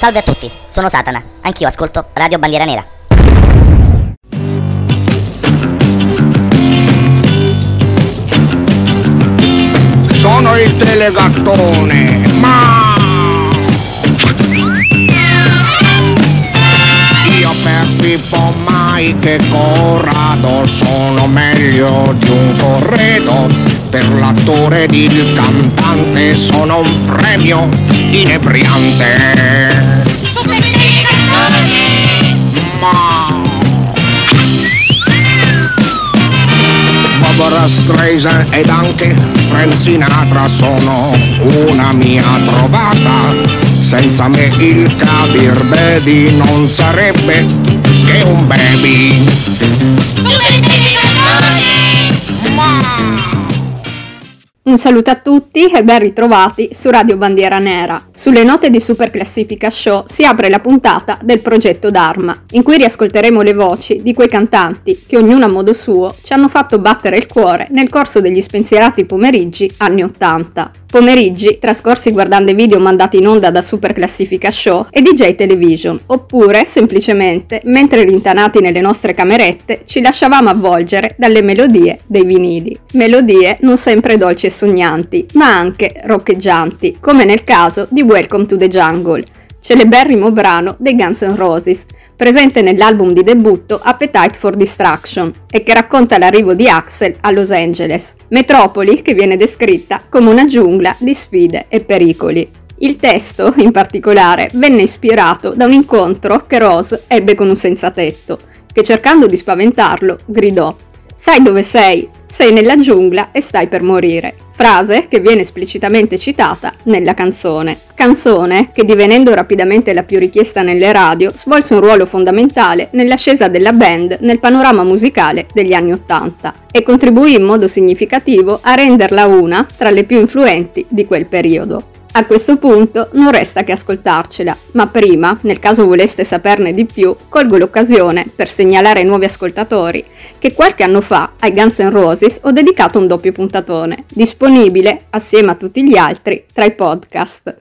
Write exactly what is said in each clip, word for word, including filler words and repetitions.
Salve a tutti, sono Satana, anch'io ascolto Radio Bandiera Nera. Sono il Telegattone, ma io per Pippo Mike e Corrado sono meglio di un corredo. Per l'attore ed il cantante sono un premio inebriante. Ma Barbara Streisand ed anche Frank Sinatra sono una mia trovata. Senza me il Kabir Baby non sarebbe che un baby. Ma un saluto a tutti e ben ritrovati su Radio Bandiera Nera. Sulle note di Super Classifica Show si apre la puntata del progetto Dharma, in cui riascolteremo le voci di quei cantanti che ognuno a modo suo ci hanno fatto battere il cuore nel corso degli spensierati pomeriggi anni ottanta. Pomeriggi trascorsi guardando i video mandati in onda da Super Classifica Show e D J Television, oppure semplicemente mentre rintanati nelle nostre camerette ci lasciavamo avvolgere dalle melodie dei vinili. Melodie non sempre dolci e sognanti, ma anche roccheggianti, come nel caso di Welcome to the Jungle, celeberrimo brano dei Guns N' Roses, presente nell'album di debutto Appetite for Destruction e che racconta l'arrivo di Axl a Los Angeles, metropoli che viene descritta come una giungla di sfide e pericoli. Il testo, in particolare, venne ispirato da un incontro che Rose ebbe con un senzatetto, che cercando di spaventarlo gridò: "Sai dove sei? Sei nella giungla e stai per morire", frase che viene esplicitamente citata nella canzone. Canzone che, divenendo rapidamente la più richiesta nelle radio, svolse un ruolo fondamentale nell'ascesa della band nel panorama musicale degli anni Ottanta e contribuì in modo significativo a renderla una tra le più influenti di quel periodo. A questo punto non resta che ascoltarcela, ma prima, nel caso voleste saperne di più, colgo l'occasione per segnalare ai nuovi ascoltatori che qualche anno fa ai Guns N' Roses ho dedicato un doppio puntatone, disponibile, assieme a tutti gli altri, tra i podcast.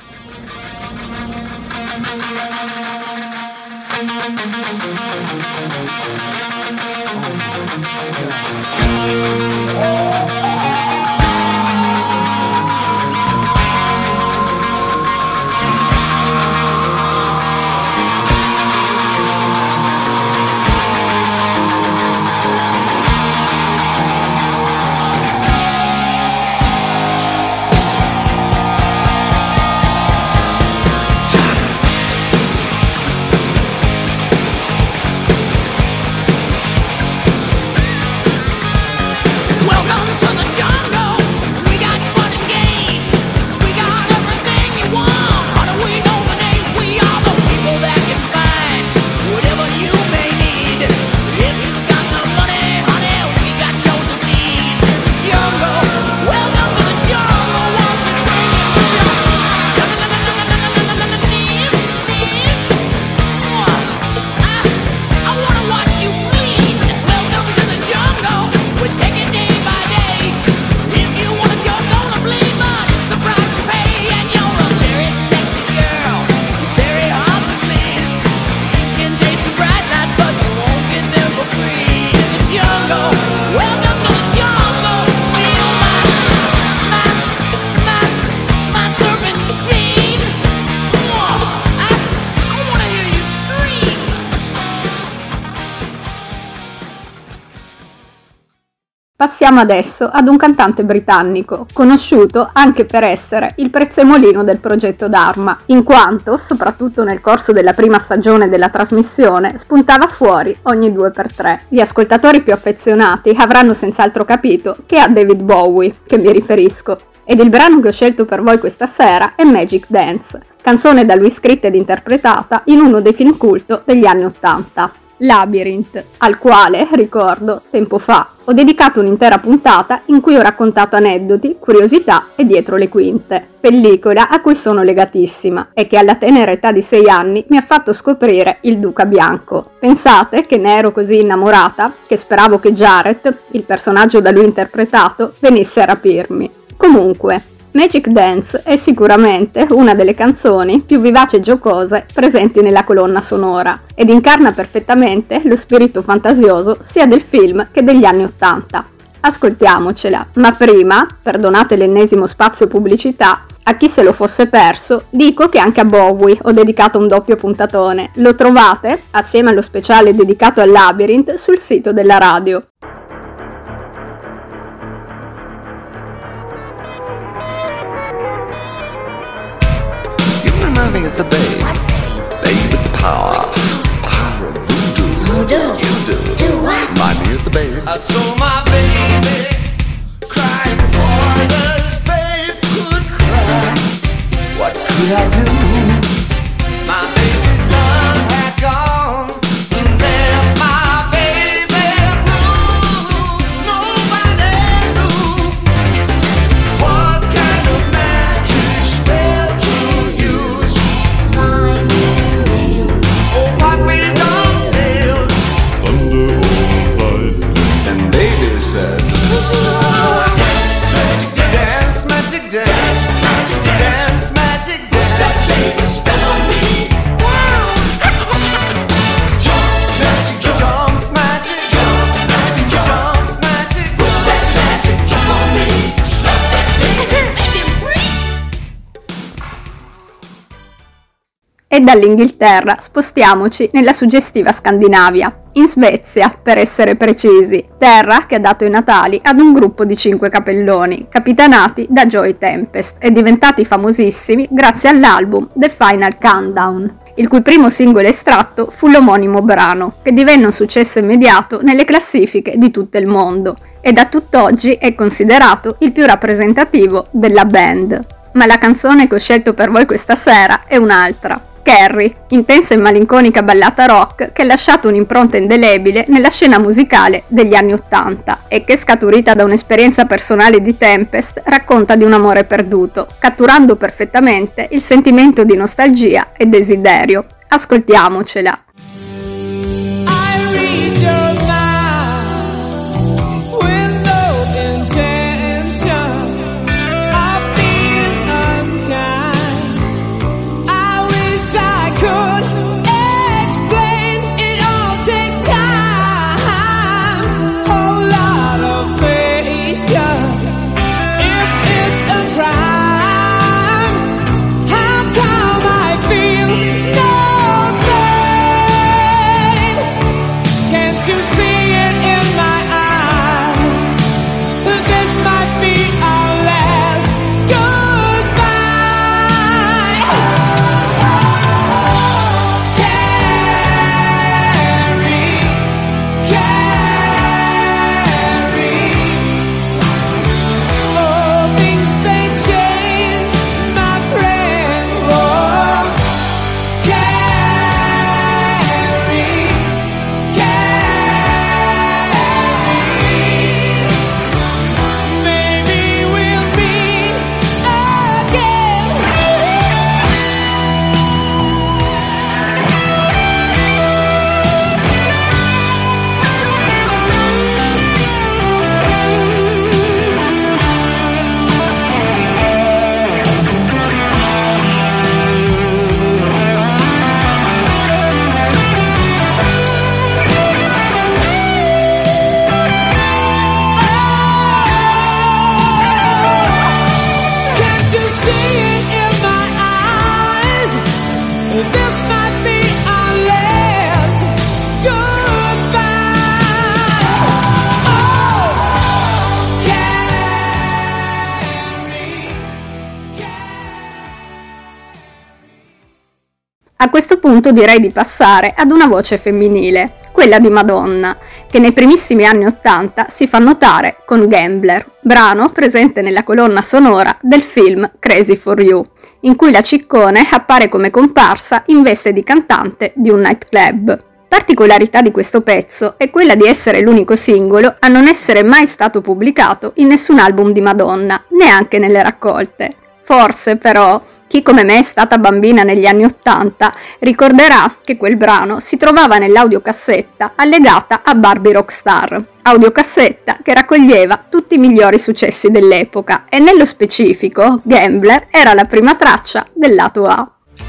Passiamo adesso ad un cantante britannico, conosciuto anche per essere il prezzemolino del progetto Dharma, in quanto, soprattutto nel corso della prima stagione della trasmissione, spuntava fuori ogni due per tre. Gli ascoltatori più affezionati avranno senz'altro capito che è a David Bowie che mi riferisco, ed il brano che ho scelto per voi questa sera è Magic Dance, canzone da lui scritta ed interpretata in uno dei film culto degli anni ottanta. Labyrinth, al quale, ricordo, tempo fa, ho dedicato un'intera puntata in cui ho raccontato aneddoti, curiosità e dietro le quinte, pellicola a cui sono legatissima e che alla tenera età di sei anni mi ha fatto scoprire il Duca Bianco. Pensate che ne ero così innamorata che speravo che Jared, il personaggio da lui interpretato, venisse a rapirmi. Comunque, Magic Dance è sicuramente una delle canzoni più vivaci e giocose presenti nella colonna sonora ed incarna perfettamente lo spirito fantasioso sia del film che degli anni Ottanta. Ascoltiamocela, ma prima, perdonate l'ennesimo spazio pubblicità, a chi se lo fosse perso, dico che anche a Bowie ho dedicato un doppio puntatone. Lo trovate, assieme allo speciale dedicato al Labyrinth, sul sito della radio. It's a babe, babe with the power, power of voodoo. Voodoo, you do. Do what? Remind me of the babe. I saw my baby crying for this babe could cry. What could I do? My baby's love had gone and left my baby blue. Nobody knew what kind of magic spell to use. Oh, what we don't tell. Thunder on light. And baby said, dance, magic dance, dance, magic dance, magic dance, magic dance. That baby spell on me. Jump, magic jump, jump, magic jump, magic jump, magic jump. That magic jump on me. Slap that baby, make him free. E dall'Inghilterra spostiamoci nella suggestiva Scandinavia, in Svezia per essere precisi, terra che ha dato i natali ad un gruppo di cinque capelloni, capitanati da Joey Tempest e diventati famosissimi grazie all'album The Final Countdown, il cui primo singolo estratto fu l'omonimo brano, che divenne un successo immediato nelle classifiche di tutto il mondo e da tutt'oggi è considerato il più rappresentativo della band. Ma la canzone che ho scelto per voi questa sera è un'altra. Carrie, intensa e malinconica ballata rock che ha lasciato un'impronta indelebile nella scena musicale degli anni Ottanta e che, scaturita da un'esperienza personale di Tempest, racconta di un amore perduto, catturando perfettamente il sentimento di nostalgia e desiderio. Ascoltiamocela. A questo punto direi di passare ad una voce femminile, quella di Madonna, che nei primissimi anni Ottanta si fa notare con Gambler, brano presente nella colonna sonora del film Crazy for You, in cui la ciccone appare come comparsa in veste di cantante di un nightclub. Particolarità di questo pezzo è quella di essere l'unico singolo a non essere mai stato pubblicato in nessun album di Madonna, neanche nelle raccolte. Forse, però, Chi come me è stata bambina negli anni ottanta ricorderà che quel brano si trovava nell'audiocassetta allegata a Barbie Rockstar, audiocassetta che raccoglieva tutti i migliori successi dell'epoca e nello specifico Gambler era la prima traccia del lato A.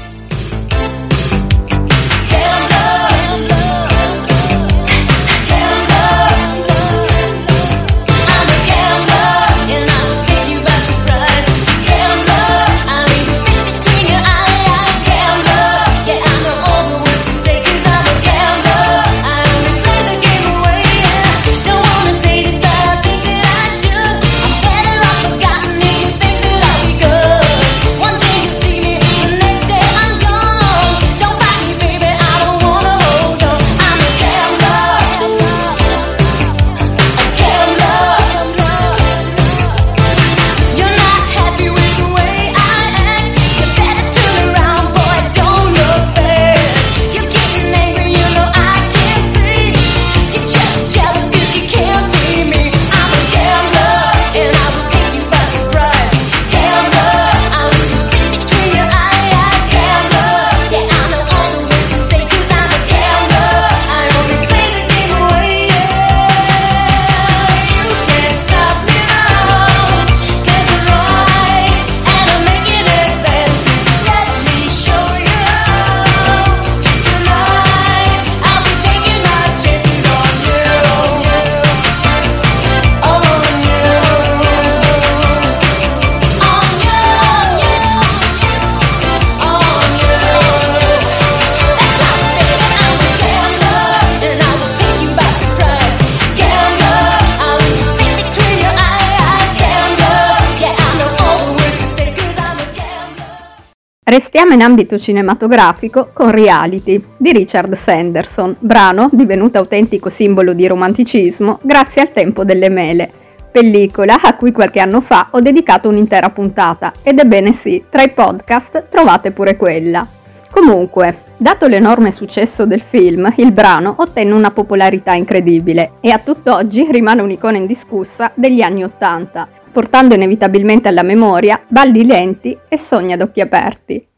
Restiamo in ambito cinematografico con Reality di Richard Sanderson, brano divenuto autentico simbolo di romanticismo grazie al Tempo delle mele, pellicola a cui qualche anno fa ho dedicato un'intera puntata ed ebbene sì, tra i podcast trovate pure quella. Comunque, dato l'enorme successo del film, il brano ottenne una popolarità incredibile e a tutt'oggi rimane un'icona indiscussa degli anni Ottanta, portando inevitabilmente alla memoria balli lenti e sogni ad occhi aperti.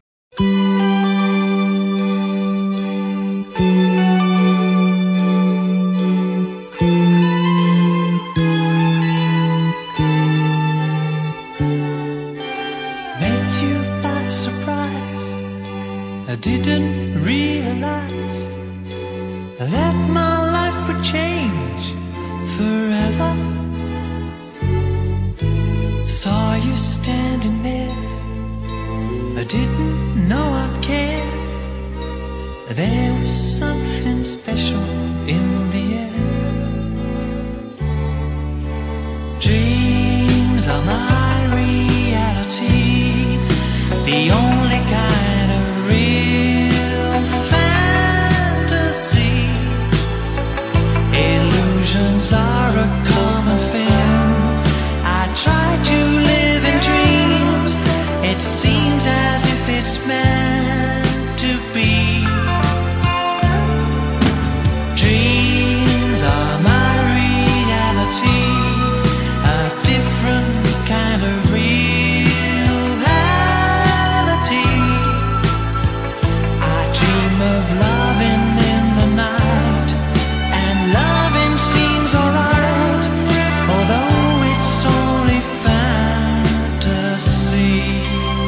Met you by surprise. I didn't realize that my life would change forever. Saw you standing there, I didn't know I'd care. There was something special in the air. Dreams are my reality, the only kind of real fantasy. Illusions are a common thing. Try to live in dreams. It seems as if it's meant to be. Dreams are my reality, a different kind of reality. I dream of loving in the night, and loving seems alright, although it's only fantasy.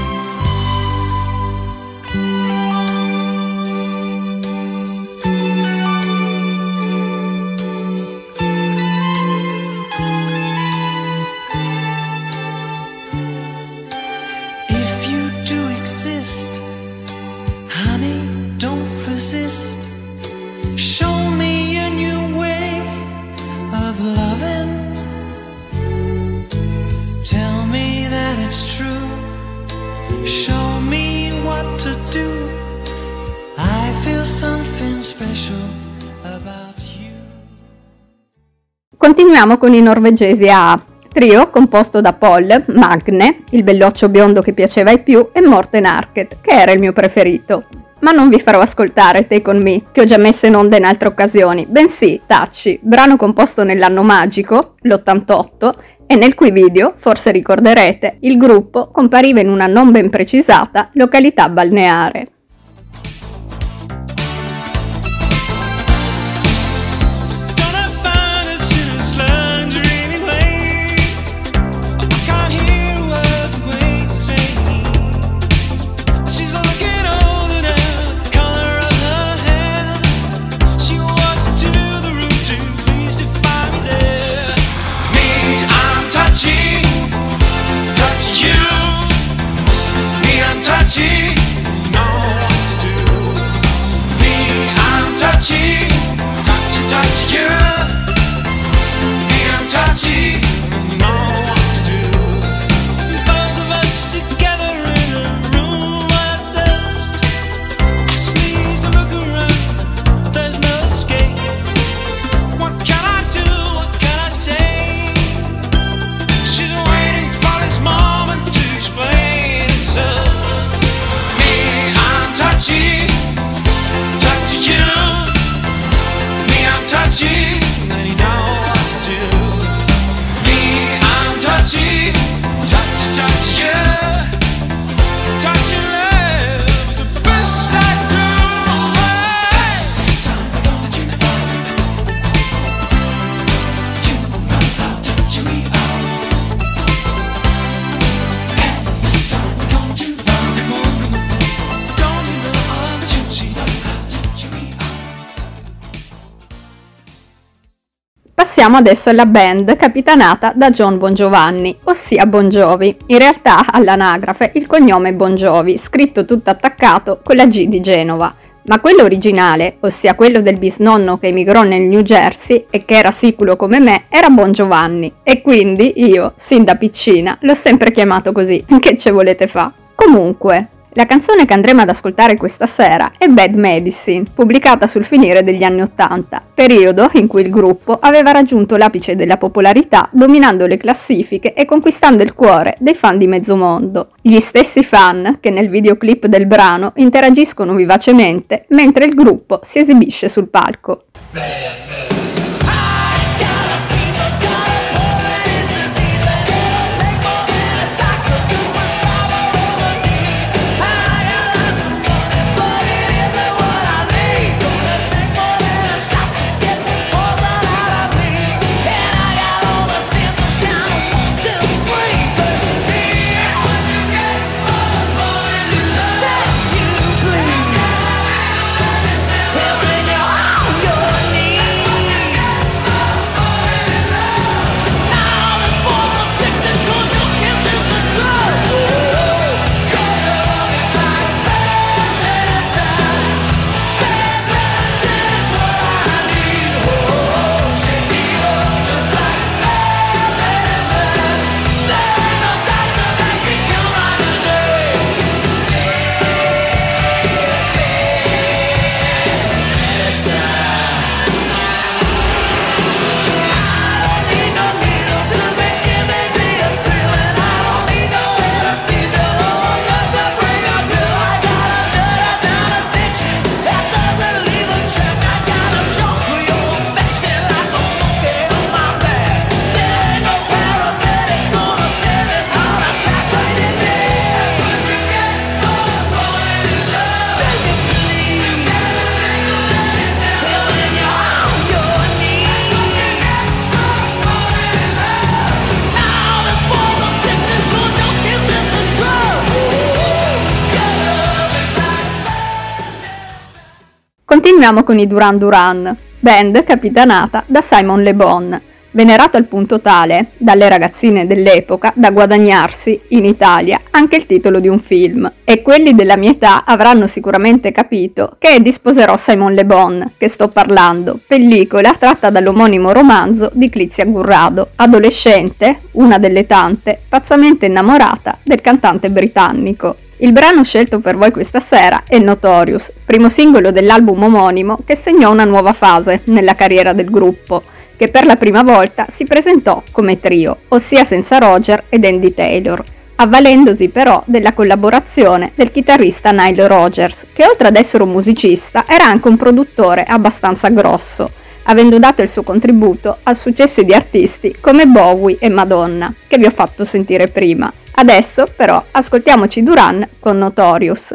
If you do exist, honey, don't resist. Show me a new way of loving. Tell me that it's true. Show me what to do. I feel something special about you. Continuiamo con i norvegesi A, trio composto da Paul, Magne, il belloccio biondo che piaceva ai più, e Morten Harket, che era il mio preferito. Ma non vi farò ascoltare Take On Me, che ho già messo in onda in altre occasioni, bensì Taci, brano composto nell'anno magico, l'ottantotto, e nel cui video, forse ricorderete, il gruppo compariva in una non ben precisata località balneare. Passiamo adesso alla band capitanata da Jon Bon Giovanni, ossia Bon Jovi. In realtà, all'anagrafe, il cognome è Bon Jovi, scritto tutto attaccato con la G di Genova. Ma quello originale, ossia quello del bisnonno che emigrò nel New Jersey e che era siculo come me, era Bon Giovanni. E quindi io, sin da piccina, l'ho sempre chiamato così. Che ce volete fa? Comunque, la canzone che andremo ad ascoltare questa sera è Bad Medicine, pubblicata sul finire degli anni Ottanta, periodo in cui il gruppo aveva raggiunto l'apice della popolarità dominando le classifiche e conquistando il cuore dei fan di mezzo mondo. Gli stessi fan che nel videoclip del brano interagiscono vivacemente mentre il gruppo si esibisce sul palco. Continuiamo con i Duran Duran, band capitanata da Simon Le Bon, venerato al punto tale, dalle ragazzine dell'epoca, da guadagnarsi, in Italia, anche il titolo di un film. E quelli della mia età avranno sicuramente capito che è di Sposerò Simon Le Bon che sto parlando, pellicola tratta dall'omonimo romanzo di Clizia Gurrado, adolescente, una delle tante, pazzamente innamorata del cantante britannico. Il brano scelto per voi questa sera è Notorious, primo singolo dell'album omonimo che segnò una nuova fase nella carriera del gruppo, che per la prima volta si presentò come trio, ossia senza Roger ed Andy Taylor, avvalendosi però della collaborazione del chitarrista Nile Rodgers, che oltre ad essere un musicista era anche un produttore abbastanza grosso, avendo dato il suo contributo a successi di artisti come Bowie e Madonna, che vi ho fatto sentire prima. Adesso, però, ascoltiamoci Duran con Notorious.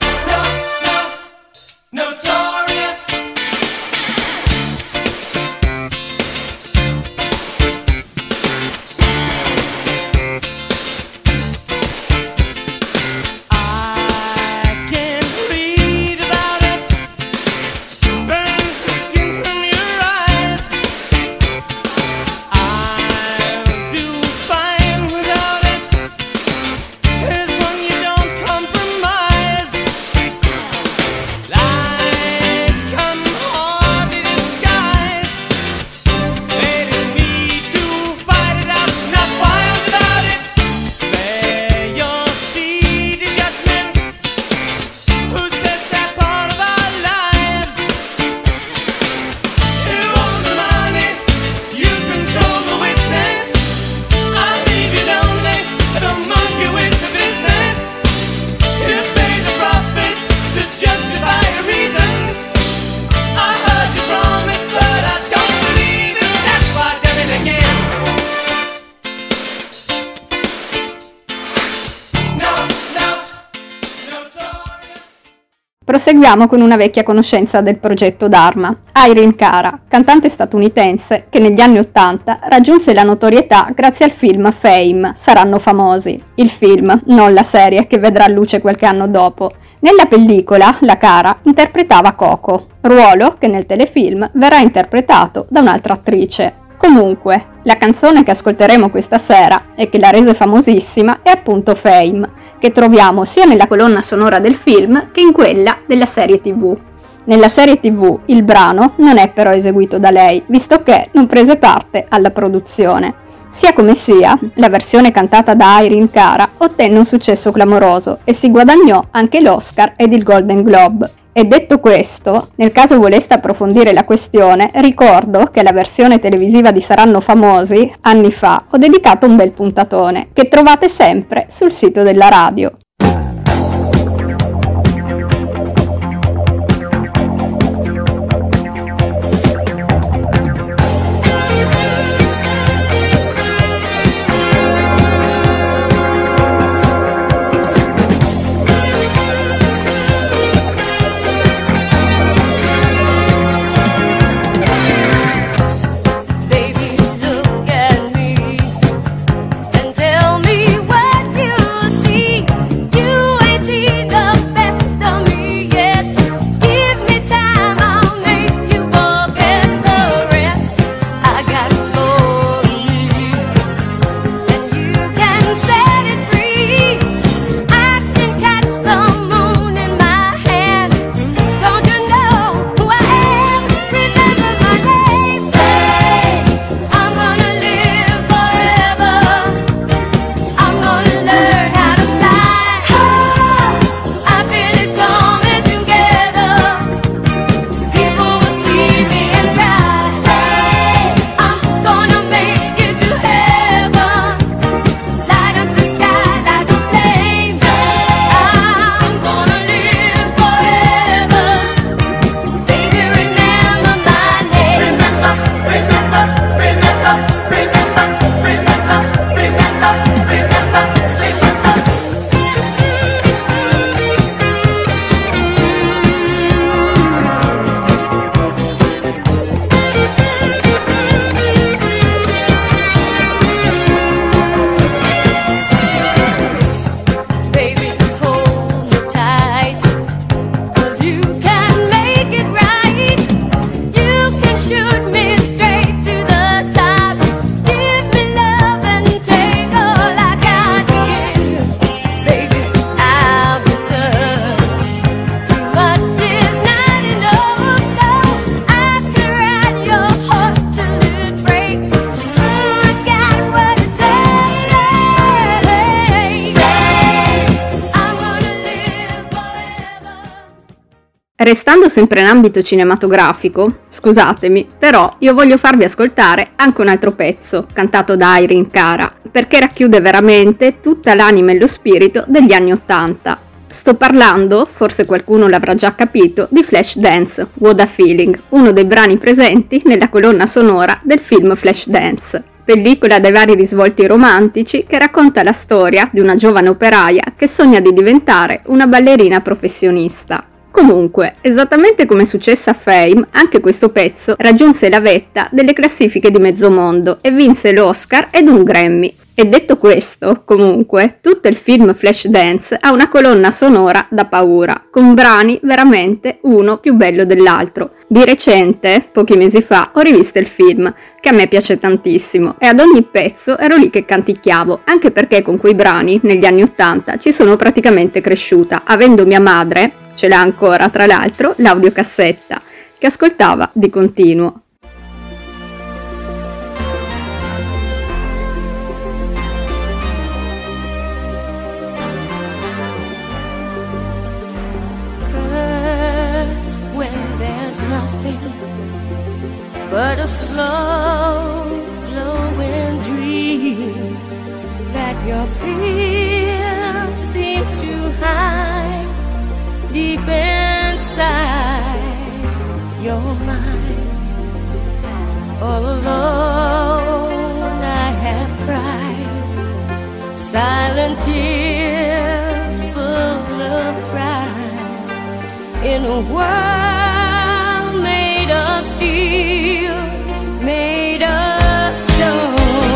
Proseguiamo con una vecchia conoscenza del progetto Dharma, Irene Cara, cantante statunitense che negli anni Ottanta raggiunse la notorietà grazie al film Fame, Saranno famosi. Il film, non la serie che vedrà luce qualche anno dopo. Nella pellicola, la Cara interpretava Coco, ruolo che nel telefilm verrà interpretato da un'altra attrice. Comunque, la canzone che ascolteremo questa sera e che la rese famosissima è appunto Fame, che troviamo sia nella colonna sonora del film che in quella della serie tivù. Nella serie tivù il brano non è però eseguito da lei, visto che non prese parte alla produzione. Sia come sia, la versione cantata da Irene Cara ottenne un successo clamoroso e si guadagnò anche l'Oscar ed il Golden Globe. E detto questo, nel caso voleste approfondire la questione, ricordo che alla versione televisiva di Saranno famosi, anni fa, ho dedicato un bel puntatone, che trovate sempre sul sito della radio. Restando sempre in ambito cinematografico, scusatemi, però io voglio farvi ascoltare anche un altro pezzo, cantato da Irene Cara, perché racchiude veramente tutta l'anima e lo spirito degli anni Ottanta. Sto parlando, forse qualcuno l'avrà già capito, di Flashdance, What a Feeling, uno dei brani presenti nella colonna sonora del film Flashdance, pellicola dai vari risvolti romantici che racconta la storia di una giovane operaia che sogna di diventare una ballerina professionista. Comunque, esattamente come successe a Fame, anche questo pezzo raggiunse la vetta delle classifiche di mezzo mondo e vinse l'Oscar ed un Grammy. E detto questo, comunque, tutto il film Flashdance ha una colonna sonora da paura, con brani veramente uno più bello dell'altro. Di recente, pochi mesi fa, ho rivisto il film, che a me piace tantissimo, e ad ogni pezzo ero lì che canticchiavo, anche perché con quei brani, negli anni Ottanta, ci sono praticamente cresciuta, avendo mia madre, ce l'ha ancora tra l'altro, l'audiocassetta, che ascoltava di continuo. First, when there's nothing but a slow glowing dream that your fear seems to hide deep inside your mind. All alone I have cried silent tears full of pride in a world made of steel, made of stone.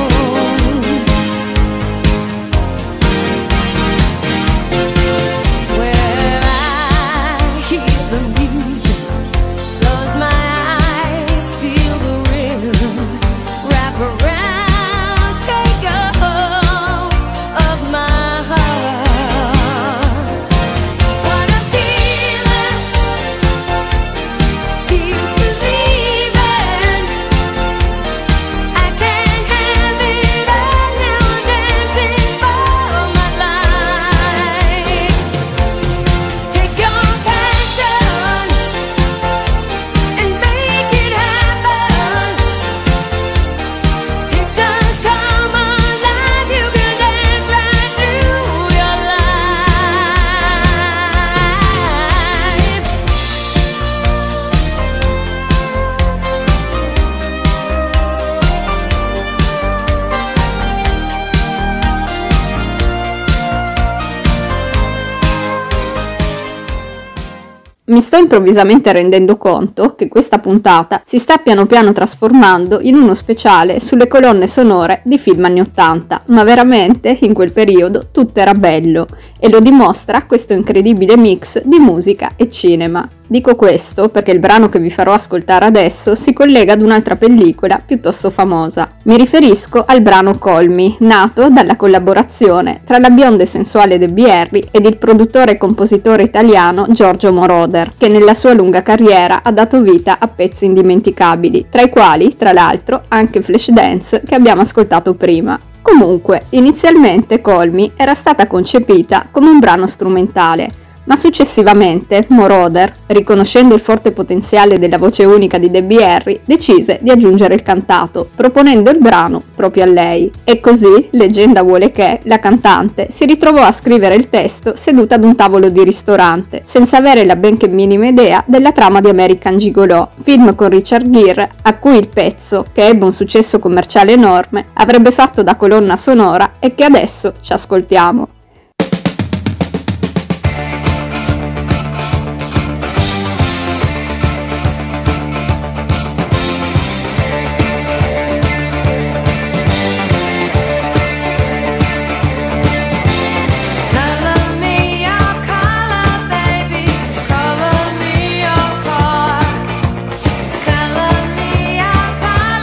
Mi sto improvvisamente rendendo conto che questa puntata si sta piano piano trasformando in uno speciale sulle colonne sonore di film anni ottanta, ma veramente in quel periodo tutto era bello e lo dimostra questo incredibile mix di musica e cinema. Dico questo perché il brano che vi farò ascoltare adesso si collega ad un'altra pellicola piuttosto famosa. Mi riferisco al brano Call Me, nato dalla collaborazione tra la bionda e sensuale Debbie Harry ed il produttore e compositore italiano Giorgio Moroder, che nella sua lunga carriera ha dato vita a pezzi indimenticabili, tra i quali, tra l'altro, anche Flashdance che abbiamo ascoltato prima. Comunque, inizialmente Call Me era stata concepita come un brano strumentale, ma successivamente Moroder, riconoscendo il forte potenziale della voce unica di Debbie Harry, decise di aggiungere il cantato, proponendo il brano proprio a lei. E così, leggenda vuole che, la cantante si ritrovò a scrivere il testo seduta ad un tavolo di ristorante, senza avere la benché minima idea della trama di American Gigolo, film con Richard Gere, a cui il pezzo, che ebbe un successo commerciale enorme, avrebbe fatto da colonna sonora e che adesso ci ascoltiamo.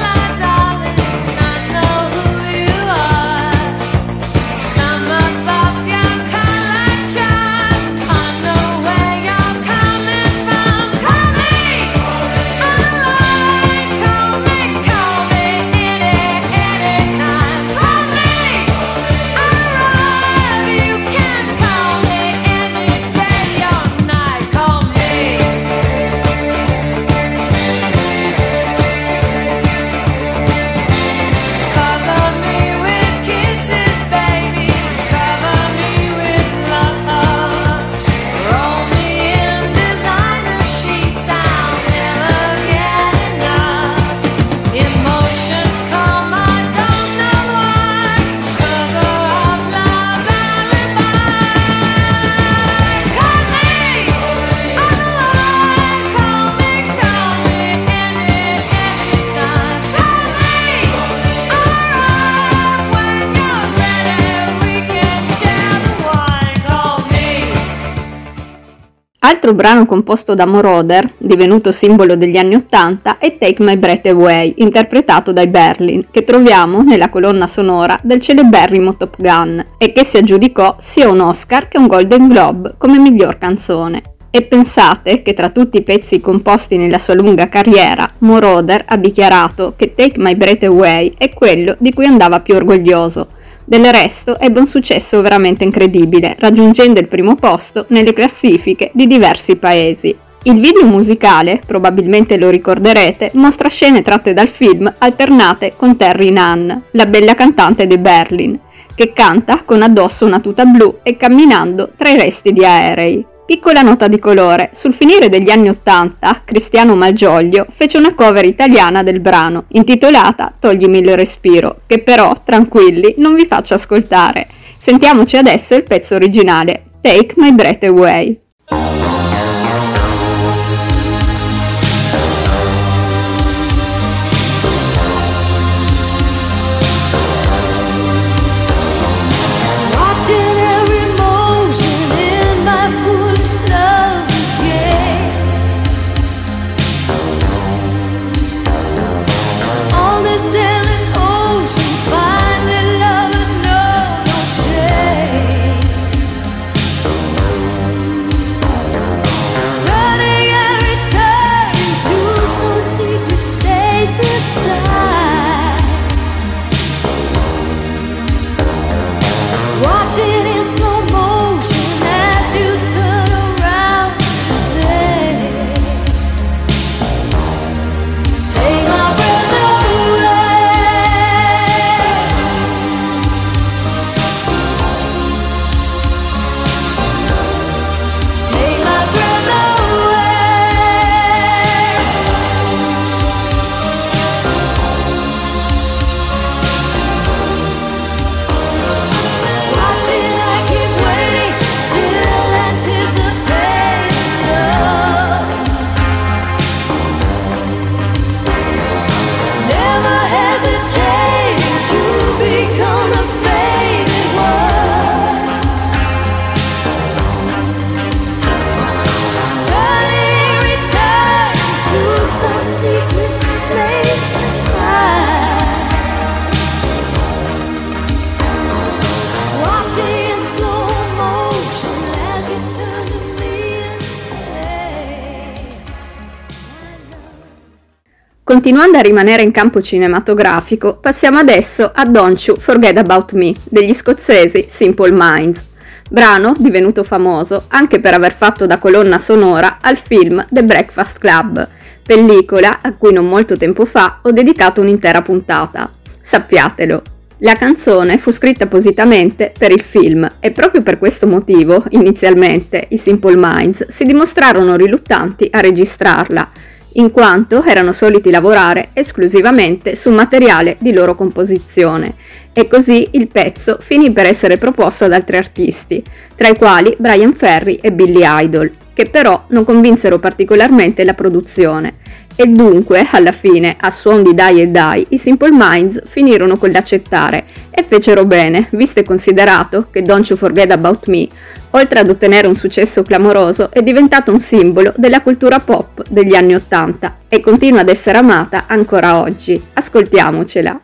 Bye. Altro brano composto da Moroder, divenuto simbolo degli anni Ottanta, è Take My Breath Away, interpretato dai Berlin, che troviamo nella colonna sonora del celeberrimo Top Gun e che si aggiudicò sia un Oscar che un Golden Globe come miglior canzone. E pensate che tra tutti i pezzi composti nella sua lunga carriera, Moroder ha dichiarato che Take My Breath Away è quello di cui andava più orgoglioso. Del resto ebbe un successo veramente incredibile, raggiungendo il primo posto nelle classifiche di diversi paesi. Il video musicale, probabilmente lo ricorderete, mostra scene tratte dal film alternate con Terry Nunn, la bella cantante dei Berlin, che canta con addosso una tuta blu e camminando tra i resti di aerei. Piccola nota di colore, sul finire degli anni Ottanta, Cristiano Malgioglio fece una cover italiana del brano, intitolata Toglimi il respiro, che però, tranquilli, non vi faccio ascoltare. Sentiamoci adesso il pezzo originale, Take My Breath Away. Continuando a rimanere in campo cinematografico, passiamo adesso a Don't You Forget About Me degli scozzesi Simple Minds, brano divenuto famoso anche per aver fatto da colonna sonora al film The Breakfast Club, pellicola a cui non molto tempo fa ho dedicato un'intera puntata. Sappiatelo. La canzone fu scritta appositamente per il film e proprio per questo motivo, inizialmente, i Simple Minds si dimostrarono riluttanti a registrarla, in quanto erano soliti lavorare esclusivamente su materiale di loro composizione, e così il pezzo finì per essere proposto ad altri artisti, tra i quali Brian Ferry e Billy Idol, che però non convinsero particolarmente la produzione, e dunque, alla fine, a suon di Die e Die, i Simple Minds finirono con l'accettare, e fecero bene, visto e considerato che Don't You Forget About Me, oltre ad ottenere un successo clamoroso, è diventato un simbolo della cultura pop degli anni Ottanta, e continua ad essere amata ancora oggi. Ascoltiamocela.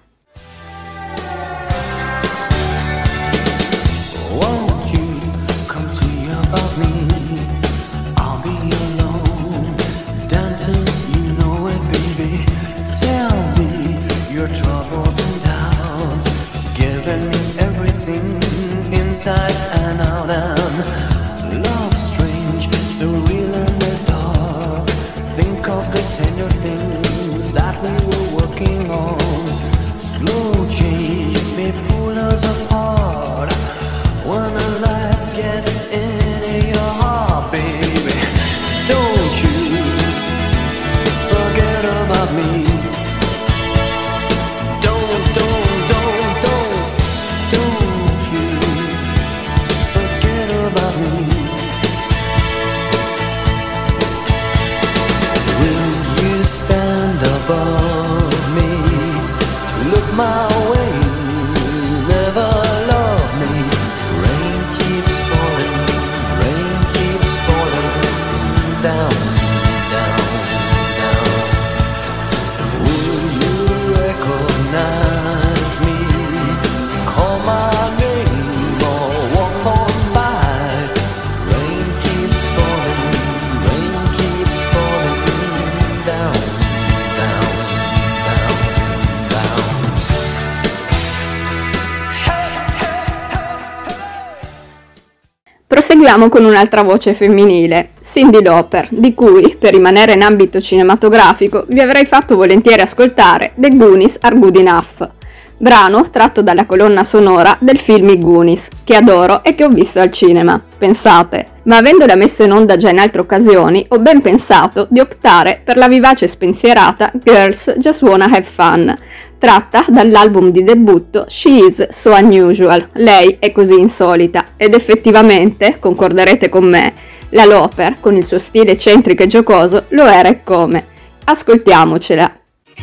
Inside and out and love strange, so real in the dark. Think of the tender things that we were working on. Slow change may pull us apart when a light gets into your heart, baby. Don't you forget about me. Don't, don't, don't, don't, don't you forget about me. Will you stand above me? Look my way, never love me. Rain keeps falling, rain keeps falling. Proseguiamo con un'altra voce femminile, Cyndi Lauper, di cui, per rimanere in ambito cinematografico, vi avrei fatto volentieri ascoltare The Goonies Are Good Enough, brano tratto dalla colonna sonora del film I Goonies, che adoro e che ho visto al cinema, pensate. Ma avendola messa in onda già in altre occasioni, ho ben pensato di optare per la vivace e spensierata Girls Just Wanna Have Fun, tratta dall'album di debutto She Is So Unusual, lei è così insolita, ed effettivamente, concorderete con me, la Lauper, con il suo stile eccentrico e giocoso, lo era e come. Ascoltiamocela.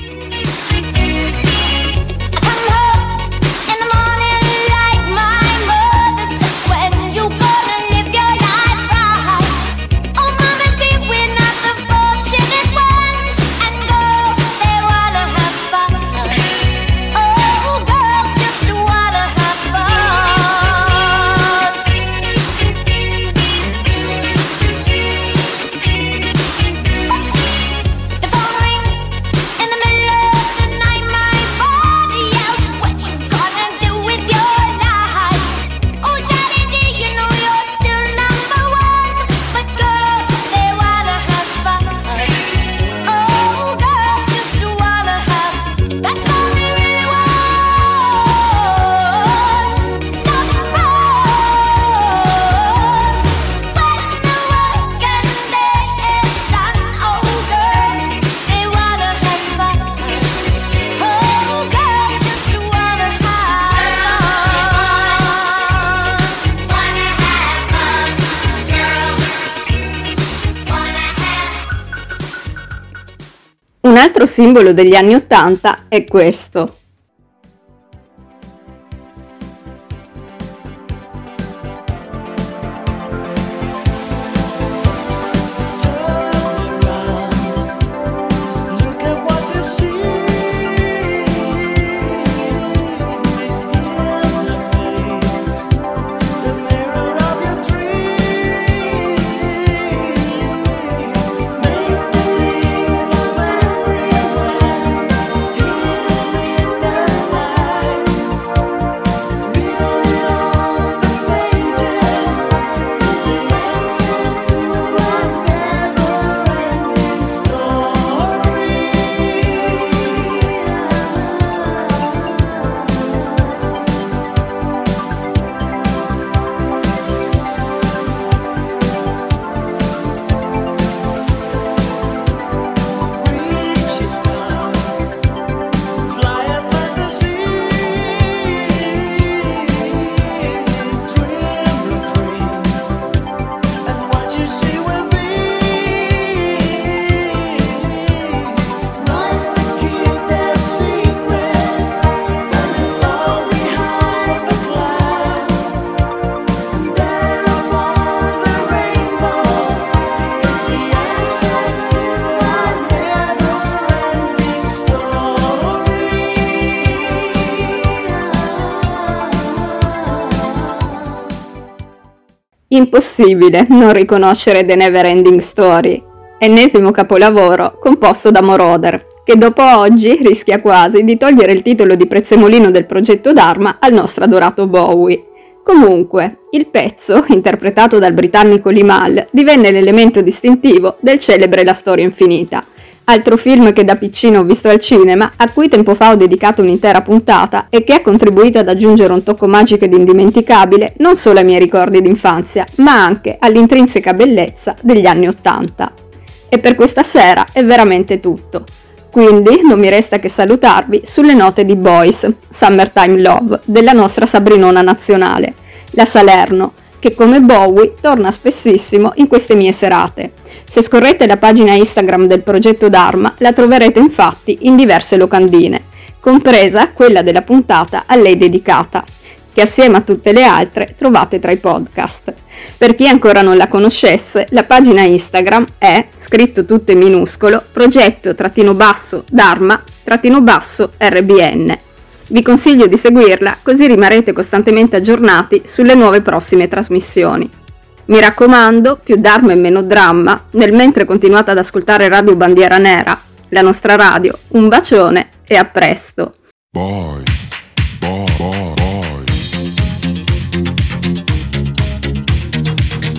Un altro simbolo degli anni Ottanta è questo. Impossibile non riconoscere The Neverending Story, ennesimo capolavoro composto da Moroder, che dopo oggi rischia quasi di togliere il titolo di prezzemolino del progetto Dharma al nostro adorato Bowie. Comunque, il pezzo, interpretato dal britannico Limahl, divenne l'elemento distintivo del celebre La Storia Infinita, altro film che da piccino ho visto al cinema, a cui tempo fa ho dedicato un'intera puntata e che ha contribuito ad aggiungere un tocco magico ed indimenticabile non solo ai miei ricordi d'infanzia, ma anche all'intrinseca bellezza degli anni Ottanta. E per questa sera è veramente tutto. Quindi non mi resta che salutarvi sulle note di Boys, Summertime Love, della nostra Sabrinona nazionale, la Salerno, che come Bowie torna spessissimo in queste mie serate. Se scorrete la pagina Instagram del progetto Dharma la troverete infatti in diverse locandine, compresa quella della puntata a lei dedicata, che assieme a tutte le altre trovate tra i podcast. Per chi ancora non la conoscesse, la pagina Instagram è, scritto tutto in minuscolo, progetto trattino basso Dharma trattino basso R B N. Vi consiglio di seguirla, così rimarrete costantemente aggiornati sulle nuove prossime trasmissioni. Mi raccomando, più Dharma e meno dramma, nel mentre continuate ad ascoltare Radio Bandiera Nera, la nostra radio. Un bacione e a presto! Boys, boy, boy, boys.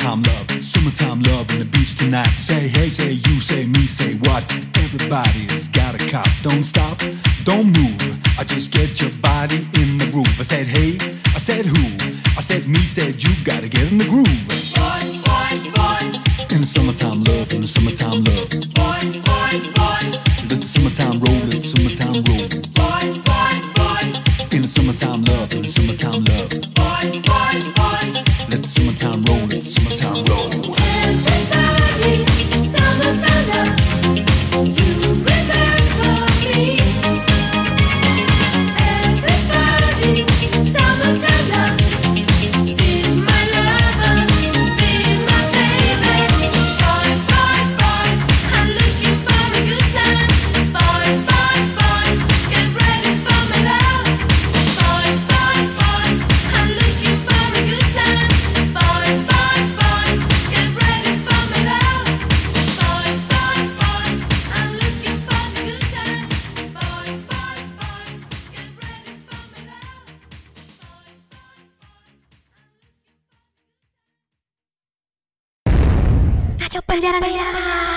summertime love, summertime love and the beats tonight. Say hey, say you, say me, say what? Everybody's got a cop. Don't stop, don't move. I just get your body in the groove. I said hey, I said who? I said me, said you. Gotta get in the groove. Boys, boys, boys. In the summertime love, in the summertime love. Boys, boys, boys. Let the summertime roll, let the summertime roll. Boys, boys, boys. In the summertime love, in the summertime love. Boys, boys, boys. Let the summertime roll, let the summertime roll. Everybody, summertime love. You remember me. Everybody, summertime love. Be my lover, be my baby. Boys, boys, boys, I'm looking for a good time. Boys, boys, boys, get ready for my love. Boys, boys, boys, I'm looking for a good time. Boys, boys, boys, get ready for my love. Boys, boys, boys, I'm looking for a good time. Boys, boys, boys, get ready for my love. Radio Bandiera Nera.